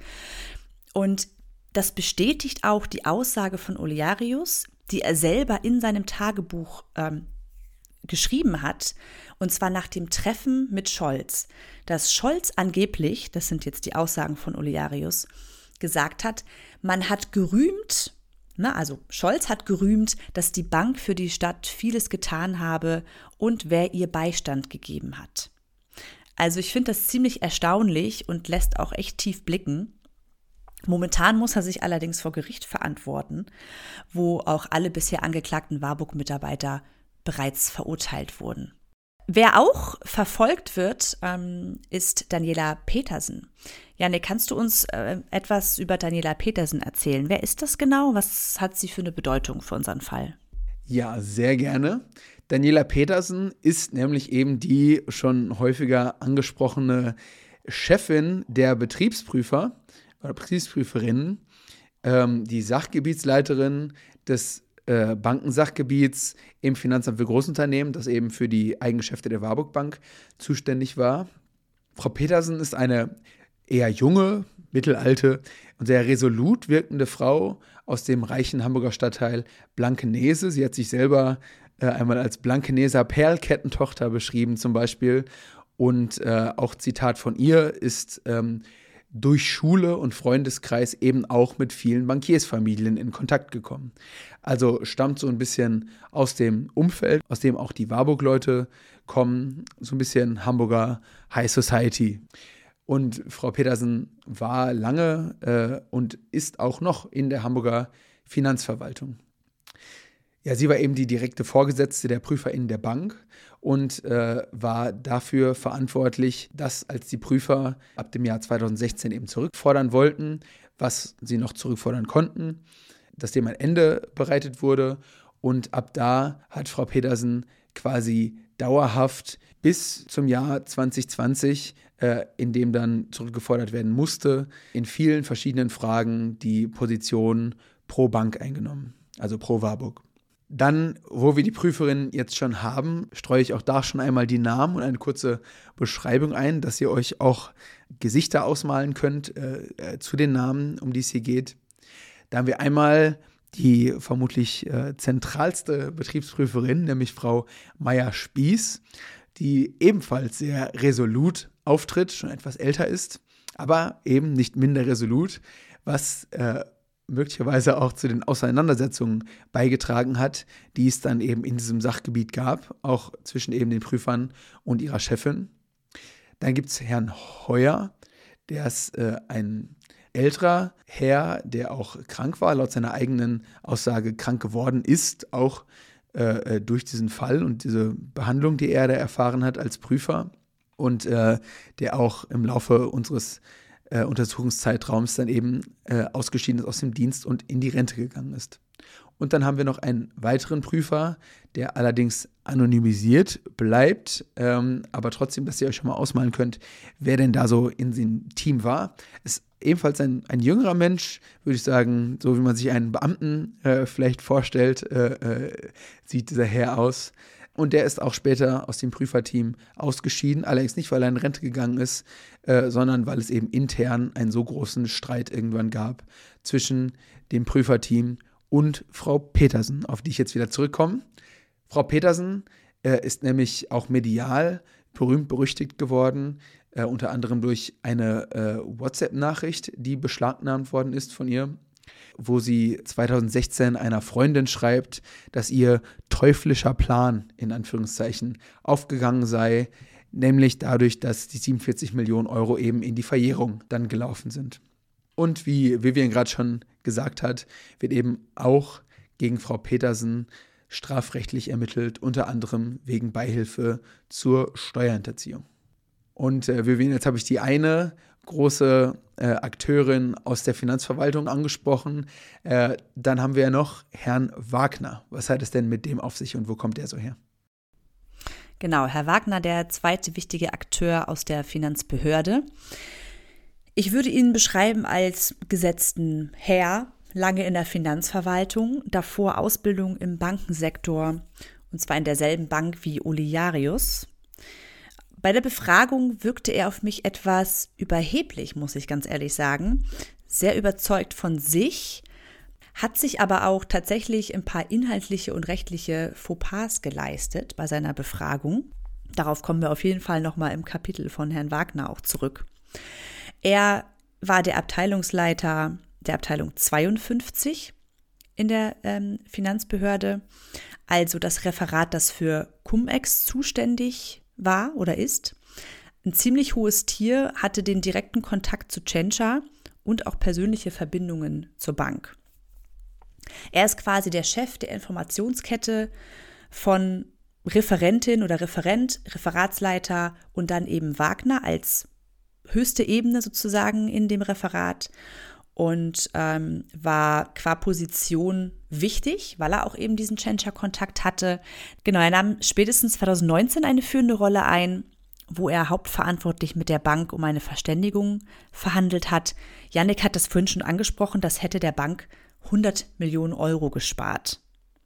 Und das bestätigt auch die Aussage von Olearius, die er selber in seinem Tagebuch geschrieben hat, und zwar nach dem Treffen mit Scholz. Dass Scholz angeblich, das sind jetzt die Aussagen von Olearius, gesagt hat, man hat gerühmt, also Scholz hat gerühmt, dass die Bank für die Stadt vieles getan habe und wer ihr Beistand gegeben hat. Also ich finde das ziemlich erstaunlich und lässt auch echt tief blicken. Momentan muss er sich allerdings vor Gericht verantworten, wo auch alle bisher angeklagten Warburg-Mitarbeiter bereits verurteilt wurden. Wer auch verfolgt wird, ist Daniela Petersen. Janne, kannst du uns etwas über Daniela Petersen erzählen? Wer ist das genau? Was hat sie für eine Bedeutung für unseren Fall? Ja, sehr gerne. Daniela Petersen ist nämlich eben die schon häufiger angesprochene Chefin der Betriebsprüfer oder Betriebsprüferinnen, die Sachgebietsleiterin des Bankensachgebiets im Finanzamt für Großunternehmen, das eben für die Eigengeschäfte der Warburg Bank zuständig war. Frau Petersen ist eine eher junge, mittelalte und sehr resolut wirkende Frau aus dem reichen Hamburger Stadtteil Blankenese. Sie hat sich selber einmal als Blankeneser Perlkettentochter beschrieben zum Beispiel. Und auch Zitat von ihr ist durch Schule und Freundeskreis eben auch mit vielen Bankiersfamilien in Kontakt gekommen. Also stammt so ein bisschen aus dem Umfeld, aus dem auch die Warburg-Leute kommen, so ein bisschen Hamburger High Society. Und Frau Petersen war lange und ist auch noch in der Hamburger Finanzverwaltung. Ja, sie war eben die direkte Vorgesetzte der PrüferInnen der Bank und war dafür verantwortlich, dass als die Prüfer ab dem Jahr 2016 eben zurückfordern wollten, was sie noch zurückfordern konnten, dass dem ein Ende bereitet wurde. Und ab da hat Frau Petersen quasi dauerhaft bis zum Jahr 2020, in dem dann zurückgefordert werden musste, in vielen verschiedenen Fragen die Position pro Bank eingenommen, also pro Warburg. Dann, wo wir die Prüferin jetzt schon haben, streue ich auch da schon einmal die Namen und eine kurze Beschreibung ein, dass ihr euch auch Gesichter ausmalen könnt zu den Namen, um die es hier geht. Da haben wir einmal die vermutlich zentralste Betriebsprüferin, nämlich Frau Meier-Spieß, die ebenfalls sehr resolut auftritt, schon etwas älter ist, aber eben nicht minder resolut, was möglicherweise auch zu den Auseinandersetzungen beigetragen hat, die es dann eben in diesem Sachgebiet gab, auch zwischen eben den Prüfern und ihrer Chefin. Dann gibt es Herrn Heuer, der ist ein älterer Herr, der auch krank war, laut seiner eigenen Aussage krank geworden ist, auch durch diesen Fall und diese Behandlung, die er da erfahren hat als Prüfer und der auch im Laufe unseres Untersuchungszeitraums dann eben ausgeschieden ist aus dem Dienst und in die Rente gegangen ist. Und dann haben wir noch einen weiteren Prüfer, der allerdings anonymisiert bleibt, aber trotzdem, dass ihr euch schon mal ausmalen könnt, wer denn da so in dem Team war. Ist ebenfalls ein jüngerer Mensch, würde ich sagen, so wie man sich einen Beamten vielleicht vorstellt, sieht dieser Herr aus. Und der ist auch später aus dem Prüferteam ausgeschieden, allerdings nicht, weil er in Rente gegangen ist, sondern weil es eben intern einen so großen Streit irgendwann gab zwischen dem Prüferteam und Frau Petersen, auf die ich jetzt wieder zurückkomme. Frau Petersen ist nämlich auch medial berühmt-berüchtigt geworden, unter anderem durch eine WhatsApp-Nachricht, die beschlagnahmt worden ist von ihr, wo sie 2016 einer Freundin schreibt, dass ihr teuflischer Plan, in Anführungszeichen, aufgegangen sei, nämlich dadurch, dass die 47 Millionen Euro eben in die Verjährung dann gelaufen sind. Und wie Vivian gerade schon gesagt hat, wird eben auch gegen Frau Petersen strafrechtlich ermittelt, unter anderem wegen Beihilfe zur Steuerhinterziehung. Und Vivian, jetzt habe ich die eine große Akteurin aus der Finanzverwaltung angesprochen. Dann haben wir ja noch Herrn Wagner. Was hat es denn mit dem auf sich und wo kommt der so her? Genau, Herr Wagner, der zweite wichtige Akteur aus der Finanzbehörde. Ich würde ihn beschreiben als gesetzten Herr, lange in der Finanzverwaltung, davor Ausbildung im Bankensektor, und zwar in derselben Bank wie Uli Jarius. Bei der Befragung wirkte er auf mich etwas überheblich, muss ich ganz ehrlich sagen, sehr überzeugt von sich, hat sich aber auch tatsächlich ein paar inhaltliche und rechtliche Fauxpas geleistet bei seiner Befragung. Darauf kommen wir auf jeden Fall nochmal im Kapitel von Herrn Wagner auch zurück. Er war der Abteilungsleiter der Abteilung 52 in der Finanzbehörde, also das Referat, das für Cum-Ex zuständig war oder ist. Ein ziemlich hohes Tier, hatte den direkten Kontakt zu Tschentscher und auch persönliche Verbindungen zur Bank. Er ist quasi der Chef der Informationskette von Referentin oder Referent, Referatsleiter und dann eben Wagner als höchste Ebene sozusagen in dem Referat und war qua Position wichtig, weil er auch eben diesen Tschentscher-Kontakt hatte. Genau, er nahm spätestens 2019 eine führende Rolle ein, wo er hauptverantwortlich mit der Bank um eine Verständigung verhandelt hat. Jannik hat das vorhin schon angesprochen, das hätte der Bank 100 Millionen Euro gespart.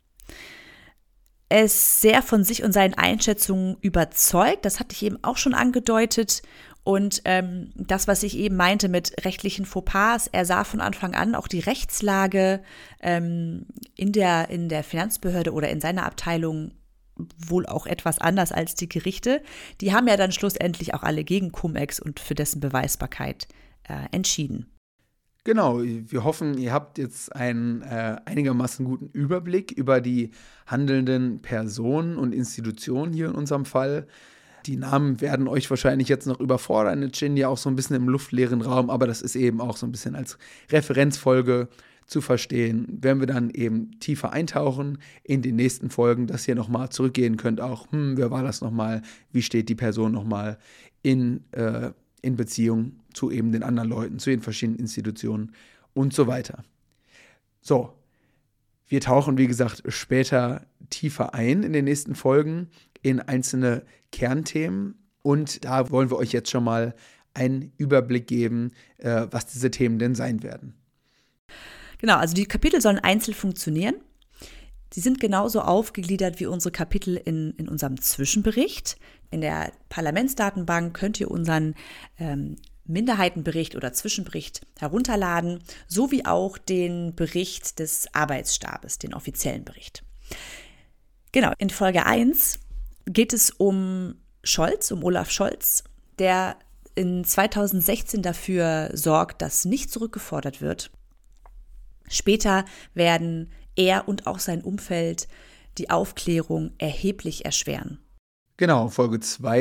Er ist sehr von sich und seinen Einschätzungen überzeugt, das hatte ich eben auch schon angedeutet. Und das, was ich eben meinte mit rechtlichen Fauxpas, er sah von Anfang an auch die Rechtslage in der Finanzbehörde oder in seiner Abteilung wohl auch etwas anders als die Gerichte. Die haben ja dann schlussendlich auch alle gegen Cum-Ex und für dessen Beweisbarkeit entschieden. Genau, wir hoffen, ihr habt jetzt einen einigermaßen guten Überblick über die handelnden Personen und Institutionen hier in unserem Fall. Die Namen werden euch wahrscheinlich jetzt noch überfordern, jetzt stehen ja auch so ein bisschen im luftleeren Raum, aber das ist eben auch so ein bisschen als Referenzfolge zu verstehen, wenn wir dann eben tiefer eintauchen in den nächsten Folgen, dass ihr nochmal zurückgehen könnt, auch, wer war das nochmal, wie steht die Person nochmal in Beziehung zu eben den anderen Leuten, zu den verschiedenen Institutionen und so weiter. So, wir tauchen, wie gesagt, später tiefer ein in den nächsten Folgen in einzelne Kernthemen und da wollen wir euch jetzt schon mal einen Überblick geben, was diese Themen denn sein werden. Genau, also die Kapitel sollen einzeln funktionieren. Sie sind genauso aufgegliedert wie unsere Kapitel in unserem Zwischenbericht. In der Parlamentsdatenbank könnt ihr unseren Minderheitenbericht oder Zwischenbericht herunterladen, sowie auch den Bericht des Arbeitsstabes, den offiziellen Bericht. Genau, in Folge 1 geht es um Olaf Scholz, der in 2016 dafür sorgt, dass nicht zurückgefordert wird. Später werden er und auch sein Umfeld die Aufklärung erheblich erschweren. Genau, Folge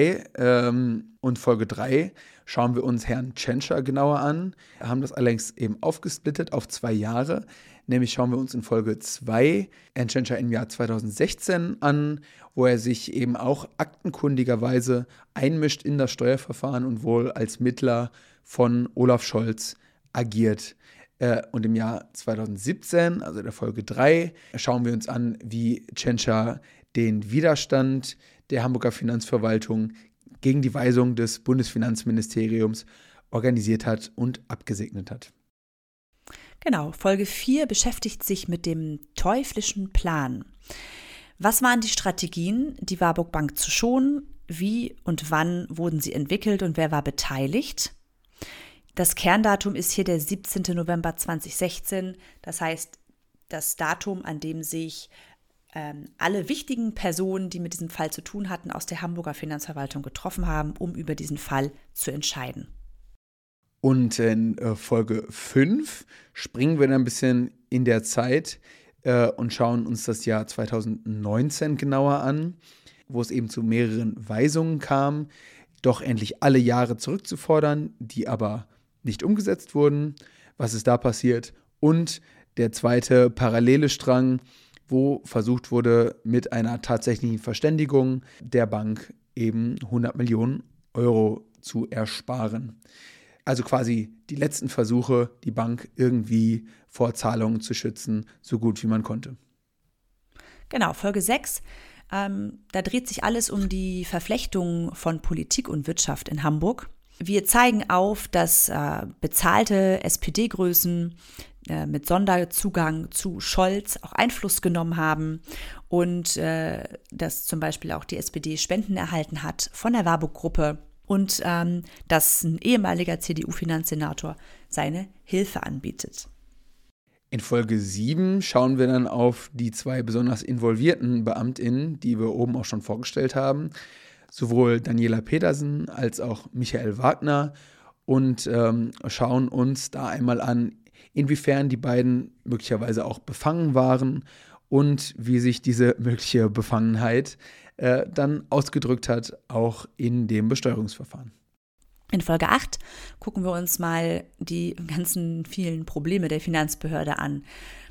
2 und Folge 3 schauen wir uns Herrn Tschentscher genauer an. Wir haben das allerdings eben aufgesplittet auf 2 Jahre. Nämlich schauen wir uns in Folge 2 Herrn Tschentscher im Jahr 2016 an, wo er sich eben auch aktenkundigerweise einmischt in das Steuerverfahren und wohl als Mittler von Olaf Scholz agiert. Und im Jahr 2017, also der Folge 3, schauen wir uns an, wie Tschentscher den Widerstand der Hamburger Finanzverwaltung gegen die Weisung des Bundesfinanzministeriums organisiert hat und abgesegnet hat. Genau, Folge 4 beschäftigt sich mit dem teuflischen Plan. Was waren die Strategien, die Warburg Bank zu schonen? Wie und wann wurden sie entwickelt und wer war beteiligt? Das Kerndatum ist hier der 17. November 2016, das heißt das Datum, an dem sich alle wichtigen Personen, die mit diesem Fall zu tun hatten, aus der Hamburger Finanzverwaltung getroffen haben, um über diesen Fall zu entscheiden. Und in Folge 5 springen wir dann ein bisschen in der Zeit und schauen uns das Jahr 2019 genauer an, wo es eben zu mehreren Weisungen kam, doch endlich alle Jahre zurückzufordern, die aber nicht umgesetzt wurden. Was ist da passiert? Und der zweite parallele Strang, wo versucht wurde, mit einer tatsächlichen Verständigung der Bank eben 100 Millionen Euro zu ersparen. Also quasi die letzten Versuche, die Bank irgendwie vor Zahlungen zu schützen, so gut wie man konnte. Genau, Folge 6. Da dreht sich alles um die Verflechtung von Politik und Wirtschaft in Hamburg. Wir zeigen auf, dass bezahlte SPD-Größen mit Sonderzugang zu Scholz auch Einfluss genommen haben und dass zum Beispiel auch die SPD Spenden erhalten hat von der Warburg-Gruppe und dass ein ehemaliger CDU-Finanzsenator seine Hilfe anbietet. In Folge 7 schauen wir dann auf die 2 besonders involvierten BeamtInnen, die wir oben auch schon vorgestellt haben. Sowohl Daniela Pedersen als auch Michael Wagner und schauen uns da einmal an, inwiefern die beiden möglicherweise auch befangen waren und wie sich diese mögliche Befangenheit dann ausgedrückt hat, auch in dem Besteuerungsverfahren. In Folge 8 gucken wir uns mal die ganzen vielen Probleme der Finanzbehörde an.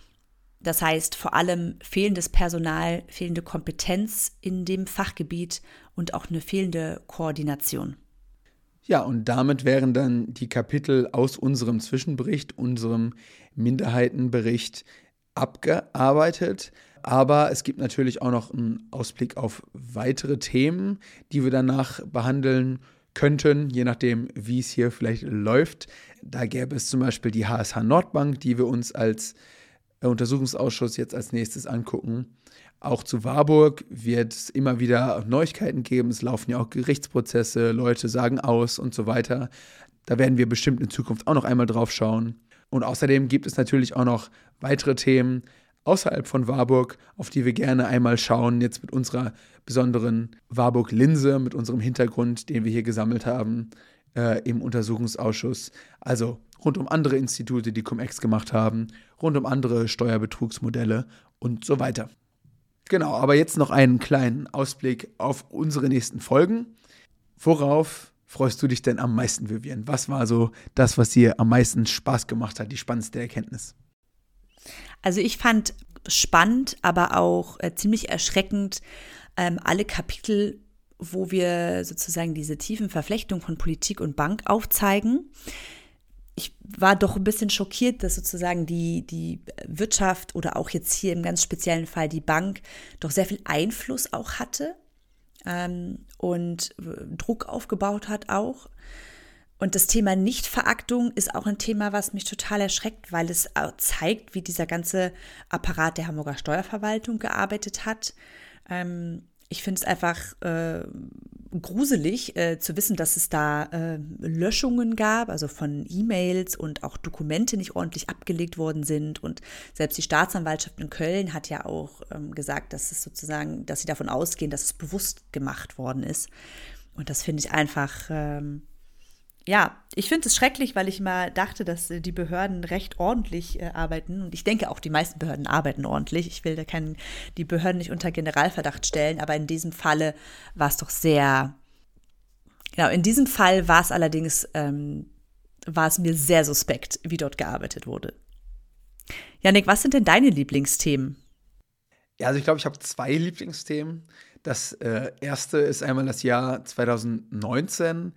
Das heißt vor allem fehlendes Personal, fehlende Kompetenz in dem Fachgebiet und auch eine fehlende Koordination. Ja, und damit wären dann die Kapitel aus unserem Zwischenbericht, unserem Minderheitenbericht abgearbeitet. Aber es gibt natürlich auch noch einen Ausblick auf weitere Themen, die wir danach behandeln könnten, je nachdem, wie es hier vielleicht läuft. Da gäbe es zum Beispiel die HSH Nordbank, die wir uns als Untersuchungsausschuss jetzt als nächstes angucken. Auch zu Warburg wird es immer wieder Neuigkeiten geben. Es laufen ja auch Gerichtsprozesse, Leute sagen aus und so weiter. Da werden wir bestimmt in Zukunft auch noch einmal drauf schauen. Und außerdem gibt es natürlich auch noch weitere Themen außerhalb von Warburg, auf die wir gerne einmal schauen, jetzt mit unserer besonderen Warburg-Linse, mit unserem Hintergrund, den wir hier gesammelt haben im Untersuchungsausschuss. Also rund um andere Institute, die Cum-Ex gemacht haben, rund um andere Steuerbetrugsmodelle und so weiter. Genau, aber jetzt noch einen kleinen Ausblick auf unsere nächsten Folgen. Worauf freust du dich denn am meisten, Vivian? Was war so das, was dir am meisten Spaß gemacht hat, die spannendste Erkenntnis? Also ich fand spannend, aber auch ziemlich erschreckend alle Kapitel, wo wir sozusagen diese tiefen Verflechtungen von Politik und Bank aufzeigen. Ich war doch ein bisschen schockiert, dass sozusagen die Wirtschaft oder auch jetzt hier im ganz speziellen Fall die Bank doch sehr viel Einfluss auch hatte und Druck aufgebaut hat auch. Und das Thema Nichtveraktung ist auch ein Thema, was mich total erschreckt, weil es zeigt, wie dieser ganze Apparat der Hamburger Steuerverwaltung gearbeitet hat. Ich finde es einfach gruselig zu wissen, dass es da Löschungen gab, also von E-Mails und auch Dokumente nicht ordentlich abgelegt worden sind. Und selbst die Staatsanwaltschaft in Köln hat ja auch gesagt, dass es sozusagen, dass sie davon ausgehen, dass es bewusst gemacht worden ist. Und das finde ich einfach Ja, ich finde es schrecklich, weil ich mal dachte, dass die Behörden recht ordentlich arbeiten. Und ich denke auch, die meisten Behörden arbeiten ordentlich. Ich will die Behörden nicht unter Generalverdacht stellen, aber in diesem Falle war es doch sehr, genau, in diesem Fall war es allerdings, war es mir sehr suspekt, wie dort gearbeitet wurde. Jannik, was sind denn deine Lieblingsthemen? Ja, also ich glaube, ich habe 2 Lieblingsthemen. Das erste ist einmal das Jahr 2019,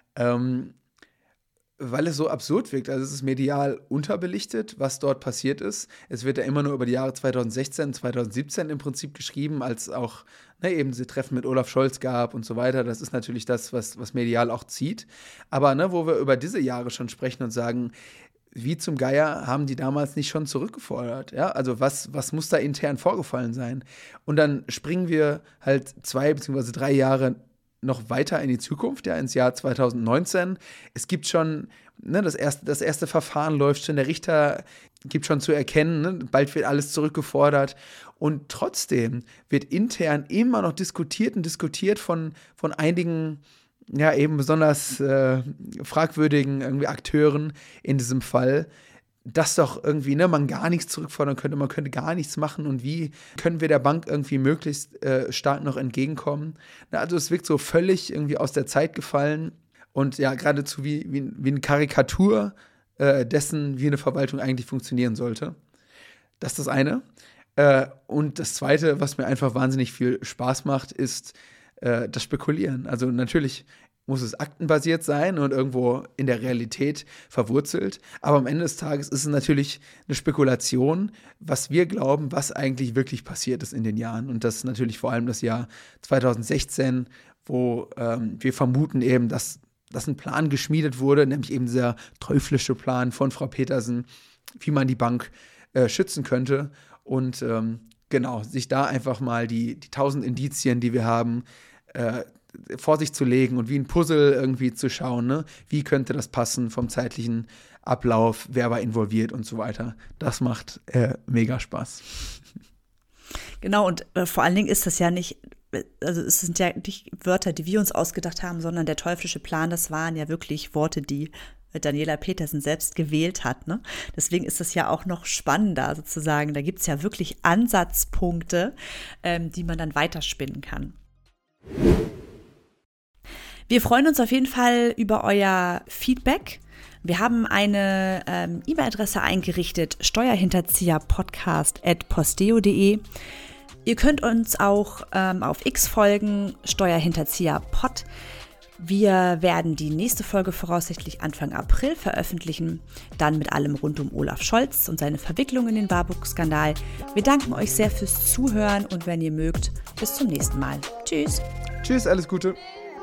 weil es so absurd wirkt. Also es ist medial unterbelichtet, was dort passiert ist. Es wird ja immer nur über die Jahre 2016, 2017 im Prinzip geschrieben, als auch eben diese Treffen mit Olaf Scholz gab und so weiter. Das ist natürlich das, was medial auch zieht. Aber wo wir über diese Jahre schon sprechen und sagen, wie zum Geier haben die damals nicht schon zurückgefordert? Ja, also was muss da intern vorgefallen sein? Und dann springen wir halt 2 bzw. 3 Jahre noch weiter in die Zukunft, ja, ins Jahr 2019. Es gibt schon, das erste Verfahren läuft schon, der Richter gibt schon zu erkennen, bald wird alles zurückgefordert. Und trotzdem wird intern immer noch diskutiert von einigen, ja, eben besonders fragwürdigen irgendwie Akteuren in diesem Fall, dass doch irgendwie man gar nichts zurückfordern könnte, man könnte gar nichts machen und wie können wir der Bank irgendwie möglichst stark noch entgegenkommen. Also es wirkt so völlig irgendwie aus der Zeit gefallen und ja, geradezu wie eine Karikatur dessen, wie eine Verwaltung eigentlich funktionieren sollte. Das ist das eine. Und das zweite, was mir einfach wahnsinnig viel Spaß macht, ist das Spekulieren. Also natürlich muss es aktenbasiert sein und irgendwo in der Realität verwurzelt. Aber am Ende des Tages ist es natürlich eine Spekulation, was wir glauben, was eigentlich wirklich passiert ist in den Jahren. Und das ist natürlich vor allem das Jahr 2016, wo wir vermuten eben, dass ein Plan geschmiedet wurde, nämlich eben dieser teuflische Plan von Frau Petersen, wie man die Bank schützen könnte. Und genau, sich da einfach mal die 1000 Indizien, die wir haben, vor sich zu legen und wie ein Puzzle irgendwie zu schauen, wie könnte das passen vom zeitlichen Ablauf, wer war involviert und so weiter. Das macht mega Spaß. Genau, und vor allen Dingen ist das ja nicht, also es sind ja nicht Wörter, die wir uns ausgedacht haben, sondern der teuflische Plan, das waren ja wirklich Worte, die Daniela Petersen selbst gewählt hat. Ne? Deswegen ist das ja auch noch spannender sozusagen. Da gibt es ja wirklich Ansatzpunkte, die man dann weiterspinnen kann. Wir freuen uns auf jeden Fall über euer Feedback. Wir haben eine E-Mail-Adresse eingerichtet, steuerhinterzieherpodcast@posteo.de. Ihr könnt uns auch auf X folgen, steuerhinterzieherpod. Wir werden die nächste Folge voraussichtlich Anfang April veröffentlichen, dann mit allem rund um Olaf Scholz und seine Verwicklung in den Warburg-Skandal. Wir danken euch sehr fürs Zuhören und wenn ihr mögt, bis zum nächsten Mal. Tschüss. Tschüss, alles Gute.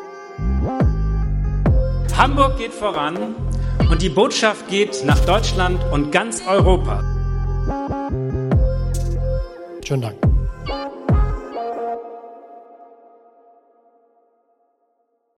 Hamburg geht voran und die Botschaft geht nach Deutschland und ganz Europa. Schönen Dank.